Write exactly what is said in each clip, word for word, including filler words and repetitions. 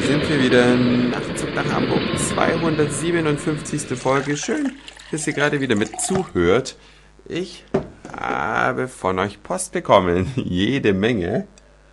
sind wir wieder. Nachtzug nach Hamburg, zweihundertsiebenundfünfzigste Folge. Schön, dass ihr gerade wieder mit zuhört. Ich habe von euch Post bekommen. Jede Menge.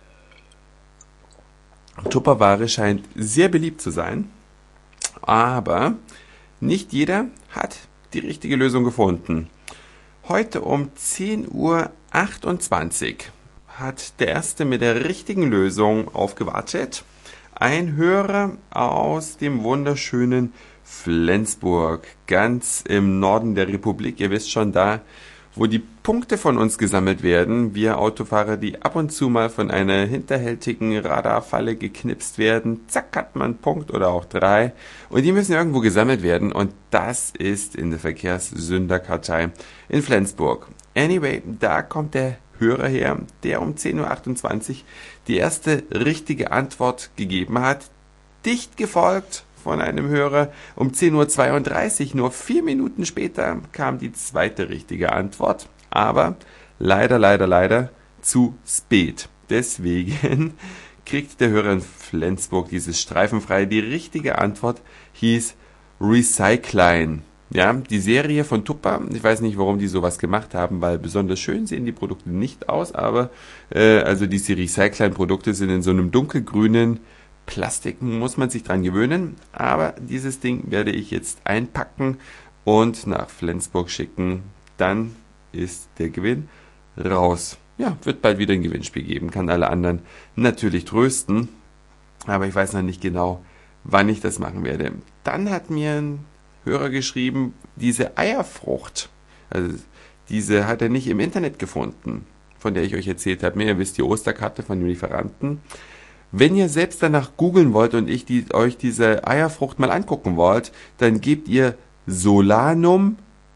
Tupperware scheint sehr beliebt zu sein. Aber nicht jeder hat die richtige Lösung gefunden. Heute um zehn Uhr achtundzwanzig hat der Erste mit der richtigen Lösung aufgewartet. Ein Hörer aus dem wunderschönen Flensburg, ganz im Norden der Republik. Ihr wisst schon, da, wo die Punkte von uns gesammelt werden. Wir Autofahrer, die ab und zu mal von einer hinterhältigen Radarfalle geknipst werden. Zack, hat man einen Punkt oder auch drei. Und die müssen irgendwo gesammelt werden. Und das ist in der Verkehrssünderkartei in Flensburg. Anyway, da kommt der Hörer her, der um zehn Uhr achtundzwanzig die erste richtige Antwort gegeben hat. Dicht gefolgt von einem Hörer um zehn Uhr zweiunddreißig, nur vier Minuten später, kam die zweite richtige Antwort. Aber leider, leider, leider zu spät. Deswegen kriegt der Hörer in Flensburg dieses streifenfrei. Die richtige Antwort hieß Recycline. Ja, die Serie von Tupper, ich weiß nicht, warum die sowas gemacht haben, weil besonders schön sehen die Produkte nicht aus, aber äh, also diese Recycline-Produkte sind in so einem dunkelgrünen Plastik, muss man sich dran gewöhnen, aber dieses Ding werde ich jetzt einpacken und nach Flensburg schicken, dann ist der Gewinn raus. Ja, wird bald wieder ein Gewinnspiel geben, kann alle anderen natürlich trösten, aber ich weiß noch nicht genau, wann ich das machen werde. Dann hat mir ein Hörer geschrieben, diese Eierfrucht, also diese hat er nicht im Internet gefunden, von der ich euch erzählt habe. Ihr wisst, die Osterkarte von dem Lieferanten. Wenn ihr selbst danach googeln wollt und ich die, euch diese Eierfrucht mal angucken wollt, dann gebt ihr Solanum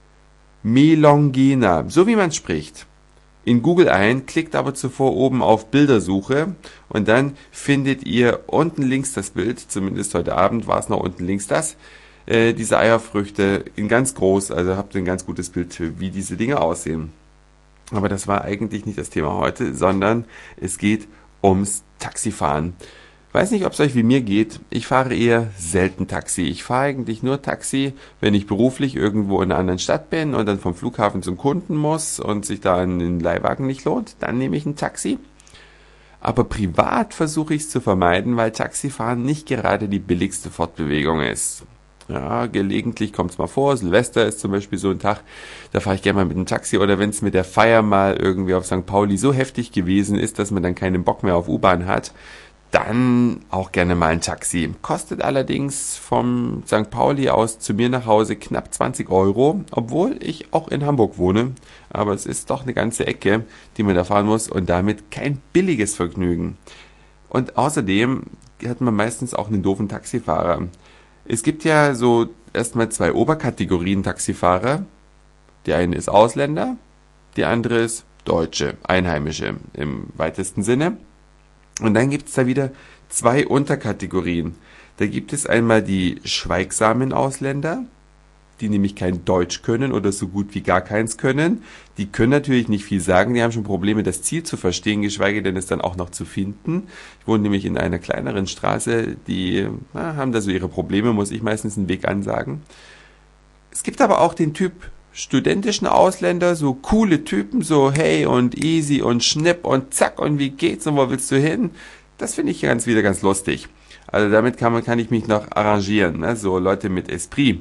melongena, so wie man spricht, in Google ein, klickt aber zuvor oben auf Bildersuche und dann findet ihr unten links das Bild, zumindest heute Abend war es noch unten links das, Äh, diese Eierfrüchte in ganz groß, also habt ihr ein ganz gutes Bild, wie diese Dinge aussehen. Aber das war eigentlich nicht das Thema heute, sondern es geht ums Taxifahren. Weiß nicht, ob es euch wie mir geht. Ich fahre eher selten Taxi. Ich fahre eigentlich nur Taxi, wenn ich beruflich irgendwo in einer anderen Stadt bin und dann vom Flughafen zum Kunden muss und sich da ein Leihwagen nicht lohnt. Dann nehme ich ein Taxi. Aber privat versuche ich es zu vermeiden, weil Taxifahren nicht gerade die billigste Fortbewegung ist. Ja, gelegentlich kommt es mal vor, Silvester ist zum Beispiel so ein Tag, da fahre ich gerne mal mit dem Taxi, oder wenn es mit der Feier mal irgendwie auf Sankt Pauli so heftig gewesen ist, dass man dann keinen Bock mehr auf U-Bahn hat, dann auch gerne mal ein Taxi. Kostet allerdings vom Sankt Pauli aus zu mir nach Hause knapp zwanzig Euro, obwohl ich auch in Hamburg wohne, aber es ist doch eine ganze Ecke, die man da fahren muss und damit kein billiges Vergnügen. Und außerdem hat man meistens auch einen doofen Taxifahrer. Es gibt ja so erstmal zwei Oberkategorien Taxifahrer. Die eine ist Ausländer, die andere ist Deutsche, Einheimische im weitesten Sinne. Und dann gibt es da wieder zwei Unterkategorien. Da gibt es einmal die schweigsamen Ausländer, die nämlich kein Deutsch können oder so gut wie gar keins können. Die können natürlich nicht viel sagen, die haben schon Probleme, das Ziel zu verstehen, geschweige denn es dann auch noch zu finden. Ich wohne nämlich in einer kleineren Straße, die na, haben da so ihre Probleme, muss ich meistens einen Weg ansagen. Es gibt aber auch den Typ studentischen Ausländer, so coole Typen, so hey und easy und schnipp und zack und wie geht's und wo willst du hin? Das finde ich ganz wieder ganz lustig. Also damit kann, man, kann ich mich noch arrangieren, ne? So Leute mit Esprit.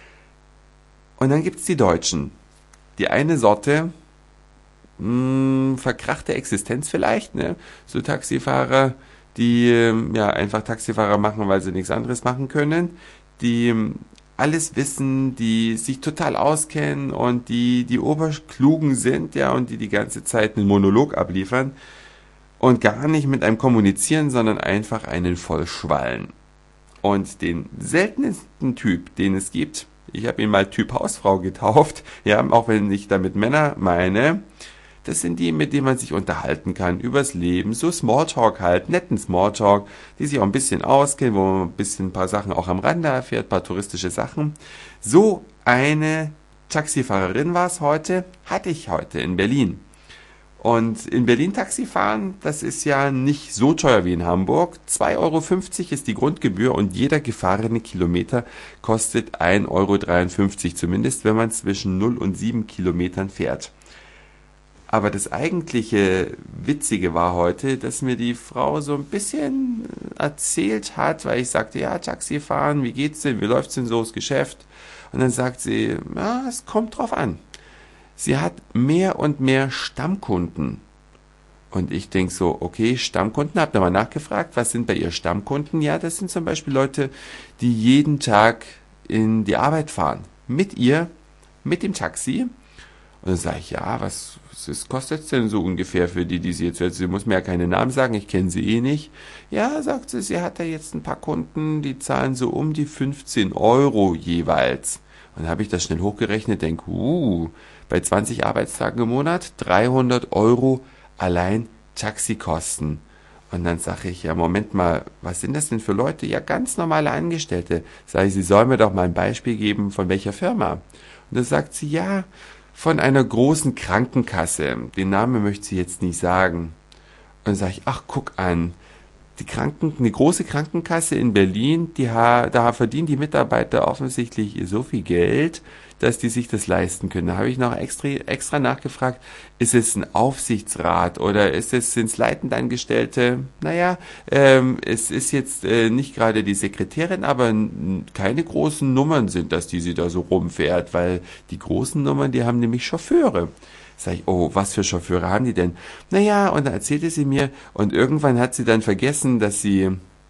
Und dann gibt's die Deutschen. Die eine Sorte, mh, verkrachte Existenz vielleicht, ne? So Taxifahrer, die ja einfach Taxifahrer machen, weil sie nichts anderes machen können, die alles wissen, die sich total auskennen und die die oberklugen sind, ja, und die die ganze Zeit einen Monolog abliefern und gar nicht mit einem kommunizieren, sondern einfach einen vollschwallen. Und den seltensten Typ, den es gibt, ich habe ihn mal Typ Hausfrau getauft, ja, auch wenn ich damit Männer meine, das sind die, mit denen man sich unterhalten kann, übers Leben, so Smalltalk halt, netten Smalltalk, die sich auch ein bisschen auskennen, wo man ein bisschen ein paar Sachen auch am Rande erfährt, ein paar touristische Sachen. So eine Taxifahrerin war es heute, hatte ich heute in Berlin. Und in Berlin Taxi fahren, das ist ja nicht so teuer wie in Hamburg. zwei Euro fünfzig ist die Grundgebühr und jeder gefahrene Kilometer kostet ein Euro dreiundfünfzig, zumindest wenn man zwischen null und sieben Kilometern fährt. Aber das eigentliche Witzige war heute, dass mir die Frau so ein bisschen erzählt hat, weil ich sagte, ja, Taxi fahren, wie geht's denn, wie läuft's denn so das Geschäft? Und dann sagt sie, ja, es kommt drauf an. Sie hat mehr und mehr Stammkunden. Und ich denke so, okay, Stammkunden, hab nochmal nachgefragt, was sind bei ihr Stammkunden? Ja, das sind zum Beispiel Leute, die jeden Tag in die Arbeit fahren. Mit ihr, mit dem Taxi. Und dann sage ich, ja, was, was kostet es denn so ungefähr für die, die sie jetzt hört? Sie muss mir ja keine Namen sagen, ich kenne sie eh nicht. Ja, sagt sie, sie hat da jetzt ein paar Kunden, die zahlen so um die fünfzehn Euro jeweils. Und dann habe ich das schnell hochgerechnet, denke, uh, bei zwanzig Arbeitstagen im Monat dreihundert Euro allein Taxikosten. Und dann sage ich, ja, Moment mal, was sind das denn für Leute? Ja, ganz normale Angestellte. Sage ich, Sie sollen mir doch mal ein Beispiel geben, von welcher Firma. Und dann sagt sie, ja, von einer großen Krankenkasse. Den Namen möchte sie jetzt nicht sagen. Und dann sage ich, ach, guck an, die Kranken, eine große Krankenkasse in Berlin, die ha, da verdienen die Mitarbeiter offensichtlich so viel Geld, dass die sich das leisten können. Da habe ich noch extra, extra nachgefragt, ist es ein Aufsichtsrat oder ist es, sind es leitend Angestellte? Naja, ähm, es ist jetzt äh, nicht gerade die Sekretärin, aber n- keine großen Nummern sind das, die sie da so rumfährt, weil die großen Nummern, die haben nämlich Chauffeure. Sag ich, oh, was für Chauffeure haben die denn? Naja, und dann erzählte sie mir, und irgendwann hat sie dann vergessen, dass sie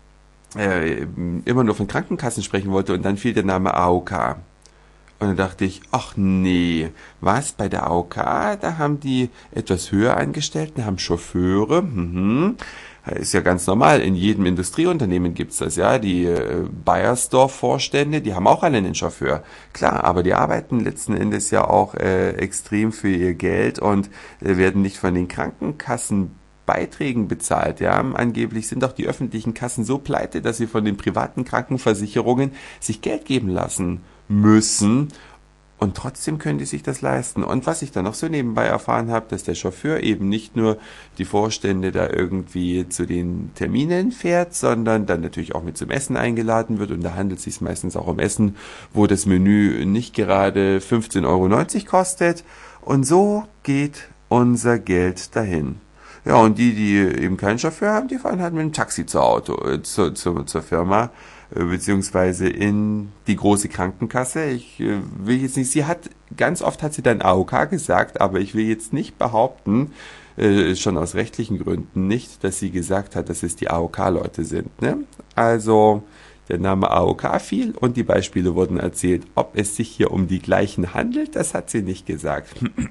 äh, immer nur von Krankenkassen sprechen wollte, und dann fiel der Name A O K. Und dann dachte ich, ach nee, was, bei der A O K, da haben die etwas höher Angestellten, haben Chauffeure, mhm. Ist ja ganz normal, in jedem Industrieunternehmen gibt's das, ja, die äh, Bayersdorf-Vorstände, die haben auch alle einen Chauffeur. Klar, aber die arbeiten letzten Endes ja auch äh, extrem für ihr Geld und äh, werden nicht von den Krankenkassen Beiträgen bezahlt, ja. Angeblich sind auch die öffentlichen Kassen so pleite, dass sie von den privaten Krankenversicherungen sich Geld geben lassen müssen. Und trotzdem können die sich das leisten. Und was ich dann noch so nebenbei erfahren habe, dass der Chauffeur eben nicht nur die Vorstände da irgendwie zu den Terminen fährt, sondern dann natürlich auch mit zum Essen eingeladen wird. Und da handelt es sich meistens auch um Essen, wo das Menü nicht gerade fünfzehn Euro neunzig kostet. Und so geht unser Geld dahin. Ja, und die, die eben keinen Chauffeur haben, die fahren halt mit dem Taxi zur Auto, äh, zur, zur, zur Firma, äh, beziehungsweise in die große Krankenkasse. Ich äh, will jetzt nicht, sie hat, ganz oft hat sie dann A O K gesagt, aber ich will jetzt nicht behaupten, äh, schon aus rechtlichen Gründen nicht, dass sie gesagt hat, dass es die A O K-Leute sind, ne? Also, der Name A O K fiel und die Beispiele wurden erzählt. Ob es sich hier um die gleichen handelt, das hat sie nicht gesagt.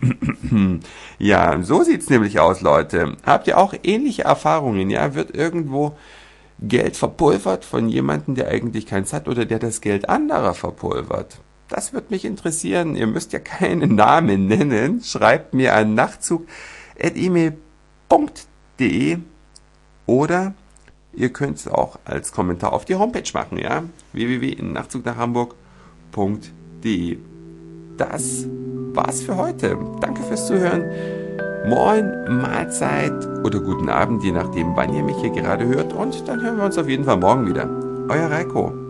Ja, so sieht's nämlich aus, Leute. Habt ihr auch ähnliche Erfahrungen? Ja, wird irgendwo Geld verpulvert von jemandem, der eigentlich keins hat oder der das Geld anderer verpulvert? Das würde mich interessieren. Ihr müsst ja keinen Namen nennen. Schreibt mir an nachtzug at e mail punkt de oder ihr könnt es auch als Kommentar auf die Homepage machen, ja? w w w punkt nachtzug nach hamburg punkt de. Das war's für heute. Danke fürs Zuhören. Moin, Mahlzeit oder guten Abend, je nachdem, wann ihr mich hier gerade hört. Und dann hören wir uns auf jeden Fall morgen wieder. Euer Reiko.